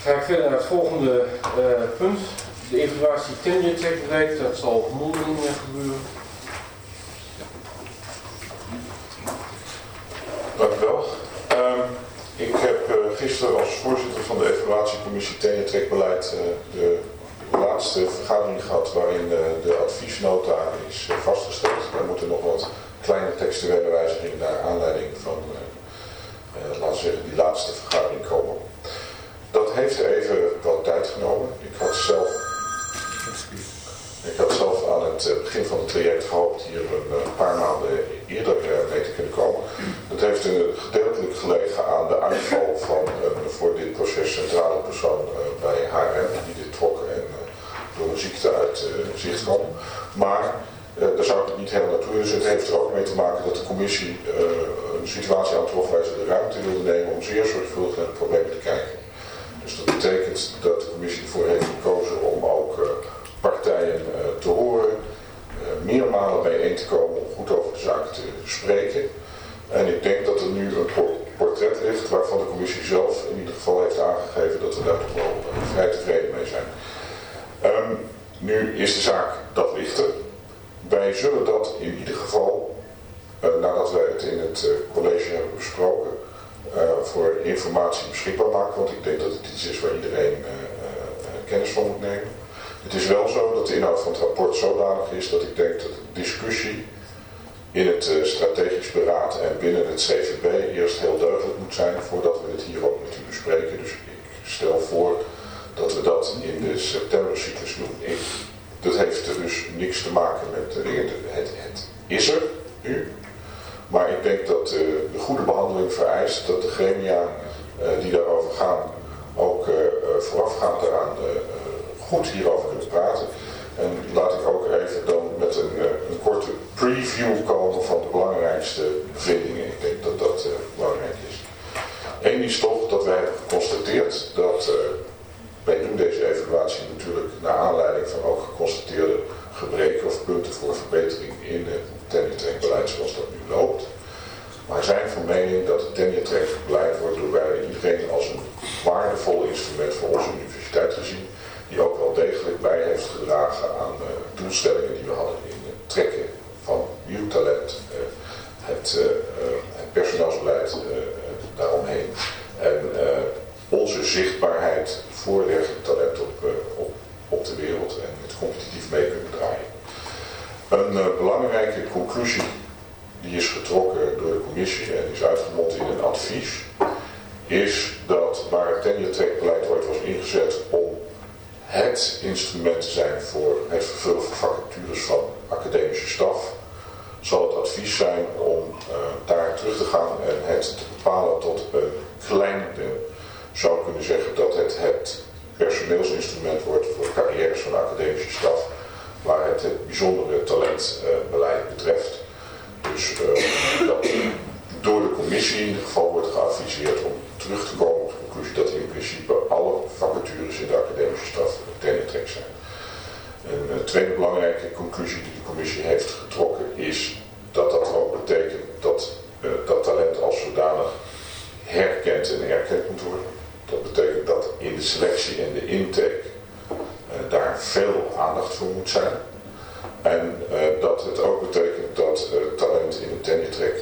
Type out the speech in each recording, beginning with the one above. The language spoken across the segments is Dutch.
Ga ik verder naar het volgende punt. De evaluatie tenure track beleid, dat zal mondeling gebeuren. Dank u wel. Ik heb gisteren als voorzitter van de evaluatiecommissie tenure track beleid de laatste vergadering gehad waarin de adviesnota is vastgesteld. Er moeten nog wat kleine textuele wijzigingen naar aanleiding van laten we zeggen, die laatste vergadering komen. Dat heeft even wat tijd genomen. Ik had zelf aan het begin van het traject gehoopt hier een paar maanden eerder mee te kunnen komen. Dat heeft gedeeltelijk gelegen aan de uitval van een voor dit proces centrale persoon bij HRM, die dit trok en door een ziekte uit zicht kwam. Maar daar zou ik het niet helemaal naartoe. Dus het heeft er ook mee te maken dat de commissie een situatie aantrof waar ze de ruimte wilde nemen om zeer zorgvuldig naar de problemen te kijken. Dus dat betekent dat de commissie ervoor heeft gekozen om ook partijen te horen, meermalen bijeen te komen om goed over de zaak te spreken. En ik denk dat er nu een portret ligt waarvan de commissie zelf in ieder geval heeft aangegeven dat we daar toch wel vrij tevreden mee zijn. Nu is de zaak dat lichter. Wij zullen dat in ieder geval, nadat wij het in het college hebben besproken, voor informatie beschikbaar maken, want ik denk dat het iets is waar iedereen kennis van moet nemen. Het is wel zo dat de inhoud van het rapport zodanig is dat ik denk dat de discussie in het strategisch beraad en binnen het CVB eerst heel duidelijk moet zijn voordat we het hier ook natuurlijk bespreken. Dus ik stel voor dat we dat in de septembercyclus doen. Dat heeft er dus niks te maken met de dingen. Het is er nu. Maar ik denk dat de goede behandeling vereist dat de gremia die daarover gaan ook voorafgaand daaraan goed hierover kunnen praten. En laat ik ook even dan met een korte preview komen van de belangrijkste bevindingen. Ik denk dat dat belangrijk is. Eén is toch dat wij hebben geconstateerd dat wij doen deze evaluatie natuurlijk naar aanleiding van ook geconstateerde gebreken of punten voor verbetering in het tenure track beleid zoals dat nu loopt. Maar wij zijn van mening dat het tenure track beleid wordt door iedereen als een waardevol instrument voor onze universiteit gezien, die ook wel degelijk bij heeft gedragen aan de doelstellingen die we hadden in het trekken van nieuw talent, het personeelsbeleid daaromheen en onze zichtbaarheid voor dergelijk talent op de wereld en het competitief mee kunnen draaien. Een belangrijke conclusie die is getrokken door de commissie en is uitgemond in een advies, is dat waar het tenure track beleid ooit was ingezet om het instrument te zijn voor het vervullen van vacatures van academische staf, zal het advies zijn om daar terug te gaan en het te bepalen tot een klein deel. Je zou kunnen zeggen dat het personeelsinstrument wordt voor carrières van de academische staf, waar het bijzondere talentbeleid betreft. Dus dat door de commissie in ieder geval wordt geadviseerd om terug te komen op de conclusie dat in principe alle vacatures in de academische staf tenure track zijn. Een tweede belangrijke conclusie die de commissie heeft getrokken is dat dat ook betekent dat dat talent als zodanig herkend en erkend moet worden. Dat betekent dat in de selectie en de intake daar veel aandacht voor moet zijn. En dat het ook betekent dat talent in het tenure track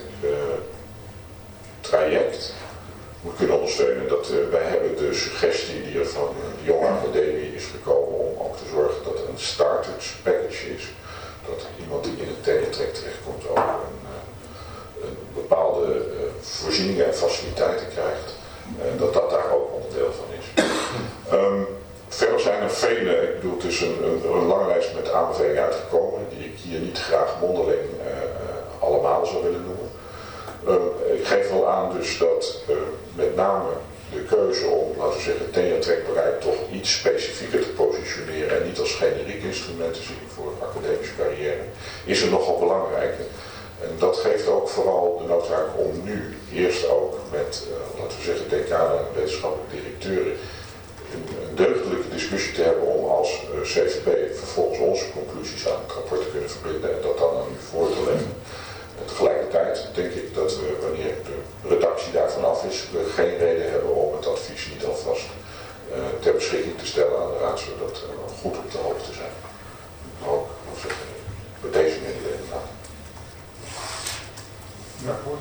traject moet kunnen ondersteunen. Wij hebben de suggestie die er van de jonge academie is gekomen om ook te zorgen dat er een starters package is. Dat iemand die in het tenure track terechtkomt ook een bepaalde voorzieningen en faciliteiten krijgt. Dat daar ook onderdeel van is. Verder zijn er vele, ik bedoel het is een lange lijst met aanbevelingen uitgekomen die ik hier niet graag mondeling allemaal zou willen noemen. Ik geef wel aan dus dat met name de keuze om, laten we zeggen, tenure track beleid toch iets specifieker te positioneren en niet als generiek instrument te zien voor academische carrière, is er nogal belangrijk. En dat geeft ook vooral de noodzaak om nu eerst ook met, laten we zeggen, decanen en wetenschappelijke directeuren een deugdelijke discussie te hebben om als CVB vervolgens onze conclusies aan het rapport te kunnen verbinden en dat dan aan u voor te leggen. En tegelijkertijd denk ik dat we, wanneer de redactie daarvan af is, we geen reden hebben om het advies niet alvast beschikking te stellen aan de Raad, zodat we goed op de hoogte zijn. Ook bij deze mededeling laten. Ja, goed.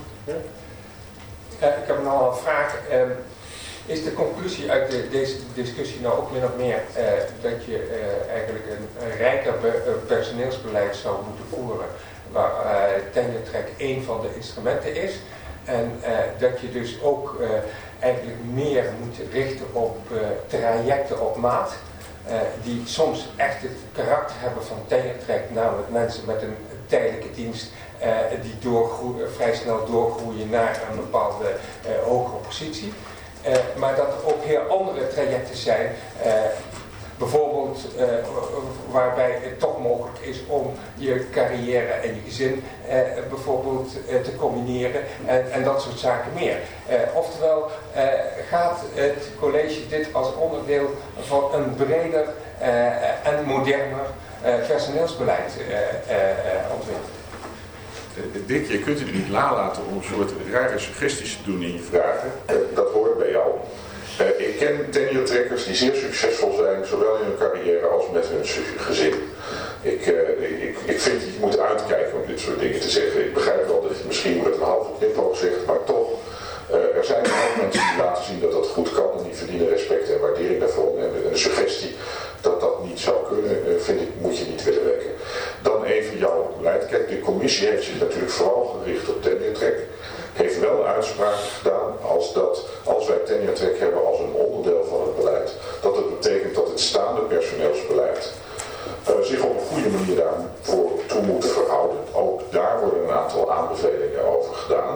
Ik heb nog een vraag. Is de conclusie uit deze discussie nou ook min of meer dat je eigenlijk een rijker personeelsbeleid zou moeten voeren, waar tenure track één van de instrumenten is, en dat je dus ook eigenlijk meer moet richten op trajecten op maat, die soms echt het karakter hebben van tenure track, namelijk mensen met een tijdelijke dienst die vrij snel doorgroeien naar een bepaalde hogere positie. Maar dat er ook heel andere trajecten zijn, bijvoorbeeld waarbij het toch mogelijk is om je carrière en je gezin bijvoorbeeld te combineren en dat soort zaken meer. Oftewel gaat het college dit als onderdeel van een breder en moderner personeelsbeleid ontwikkelen. Dick, je kunt het niet nalaten om een soort rare suggesties te doen in je vragen. Dat hoort bij jou. Ik ken tenure trackers die zeer succesvol zijn, zowel in hun carrière als met hun gezin. Ik vind dat je moet uitkijken om dit soort dingen te zeggen. Ik begrijp wel dat je misschien met een halve knipoog zegt, maar toch, er zijn ook mensen die laten zien dat dat goed kan en die verdienen respect en waardering daarvoor. En de suggestie dat dat niet zou kunnen, vind ik, moet je niet willen wekken. Dan even jouw beleid. Kijk, de commissie heeft zich natuurlijk vooral gericht op tenure track. Heeft wel uitspraken gedaan als wij tenure track hebben als een onderdeel van het beleid, dat het betekent dat het staande personeelsbeleid zich op een goede manier daarvoor toe moet verhouden. Ook daar worden een aantal aanbevelingen over gedaan.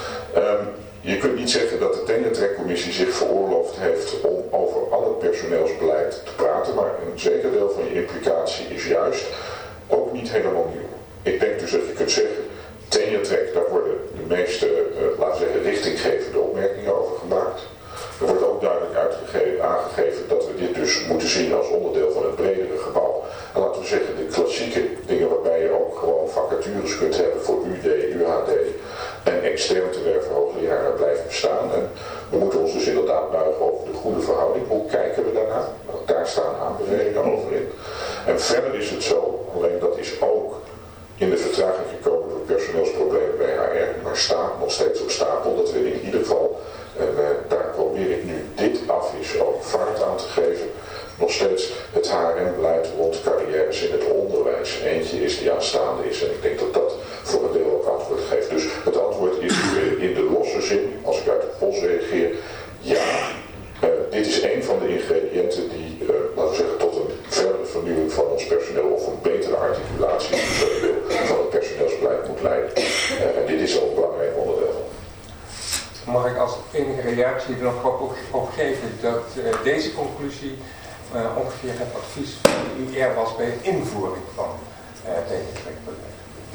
Je kunt niet zeggen dat de tenure track commissie zich veroorloofd heeft om over al het personeelsbeleid te praten, maar een zeker deel van je implicatie is juist ook niet helemaal nieuw. Ik denk dus dat je kunt zeggen, tenure track, daar worden de meeste, laten we zeggen, richtinggevende opmerkingen over gemaakt. Er wordt ook duidelijk aangegeven dat we dit dus moeten zien als onderdeel van het bredere gebouw. En laten we zeggen, de klassieke dingen waarbij je ook gewoon vacatures kunt hebben voor UD, UHD en extern te werven hoogleraren blijven bestaan. En we moeten ons dus inderdaad buigen over de goede verhouding. Hoe kijken we daarnaar? Want daar staan aanbevelingen over in. En verder is het zo, alleen dat is ook in de vertraging gekomen door personeelsproblemen bij HR, maar staat nog steeds op stapel, dat we in ieder geval, en daar probeer ik nu dit is ook vaart aan te geven, nog steeds het HRM-beleid rond carrières in het onderwijs. Eentje is die aanstaande is en ik denk dat dat voor een deel ook antwoord geeft. Dus het antwoord is in de losse zin, als ik uit de pols reageer, ja, dit is een van de ingrediënten die, laten we zeggen, tot een verdere vernieuwing van ons personeel of een betere articulatie van het personeelsbeleid moet leiden. En dit is ook een belangrijk onderdeel. Mag ik als enige reactie er nog op geven dat deze conclusie ongeveer het advies van de UR was bij de invoering van tenure-track-beleid?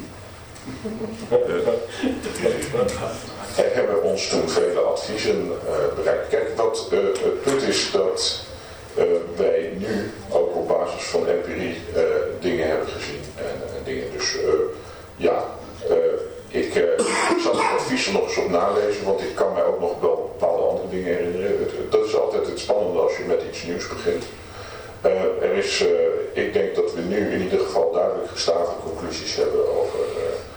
Er hebben ons toen vele adviezen bereikt. Kijk, het punt is dat wij nu ook op basis van empirie dingen hebben gezien en dingen. Dus ik zal het advies er nog eens op nalezen, want ik kan mij ook nog wel bepaalde andere dingen herinneren. Dat is altijd het spannende als je met iets nieuws begint. Ik denk dat we nu in ieder geval duidelijk gestaafde conclusies hebben over